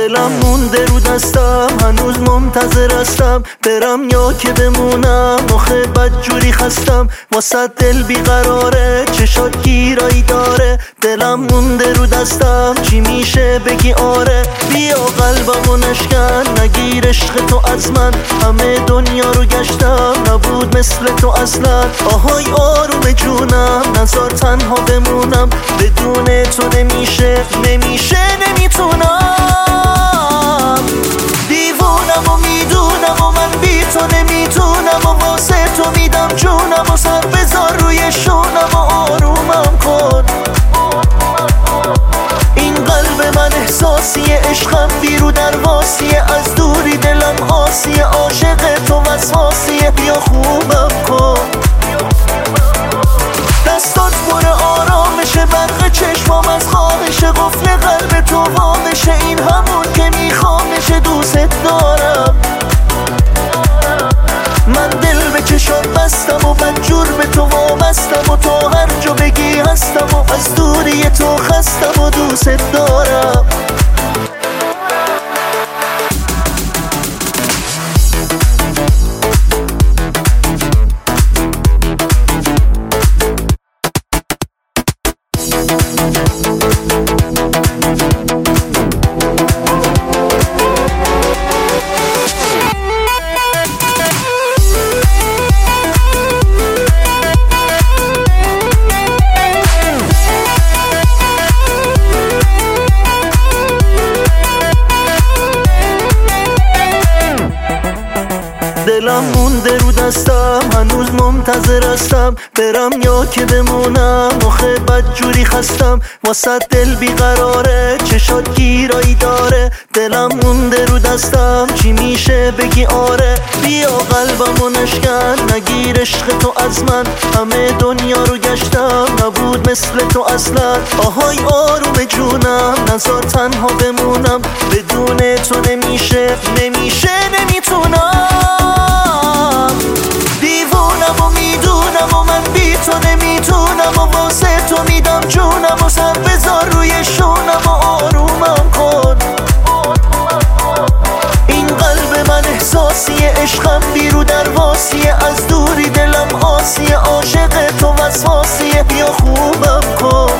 دلم مونده رو دستم، هنوز منتظر هستم برم یا که بمونم. آخه بدجوری خستم، واسه دل بیقراره، چشات گیرایی داره. دلم مونده رو دستم، چی میشه بگی آره. بیا قلبمو نشکن، نگیر عشق تو از من. همه دنیا رو گشتم، نبود مثل تو اصلا. آهای آروم جونم، نذار تنها بمونم. بدون تو نمیشه نمیتونم. دیوونم و میدونم و من بی تو نمیتونم، و واسه تو میدم جونم و سر بذار روی شونم و آرومم کن. این قلب من احساسیه، عشقم بیرو درواسیه، از دوری دلم آسیه، عاشق تو وسواسیه، بیا خوبم کن. دستات پر آرامشه، برق چشمام از خواهشه، قفل قلب تو وامشه، این همون که میخوامشه، دوست دارم. من دل به چشات بستم و بدجور به تو وابستم، و تا هر جا بگی هستم، و از دوری تو خستم و دوست دارم. دلم مونده رو دستم، هنوز منتظر هستم برم یا که بمونم. آخه بدجوری خستم، واسه دل بیقراره، چشات گیرایی داره. دلم مونده رو دستم، چی میشه بگی آره. بیا قلبمو نشکن، نگیر عشق تو از من. همه دنیا رو گشتم، نبود مثل تو اصلا. آهای آروم جونم، نذار تنها بمونم. بدون تو نمیشه نمیتونم. دیوونم و میدونم و من بی تو نمیتونم، و واسه تو میدم جونم و سر بذار روی شونم و آرومم کن. این قلب من احساسیه، عشقم بیرو درواسیه، از دوری دلم آسیه، عاشق تو وسواسیه، بیا خوبم کن.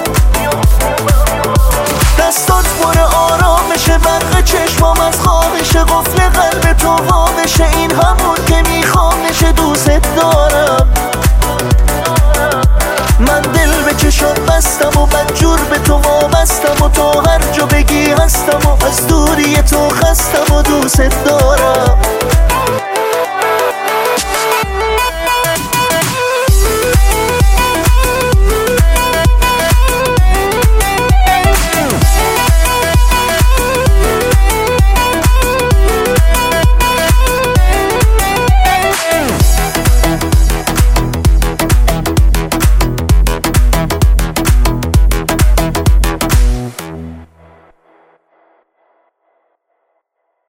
دستات پر آرامشه، برق چشمام از خواهشه، قفل قلب تو وامشه، این همون که میخوامشه، دوست دارم. من دل به چشات بستم و بدجور به تو وابستم، و تا هر جا بگی هستم، و از دوری تو خستم و دوست دارم.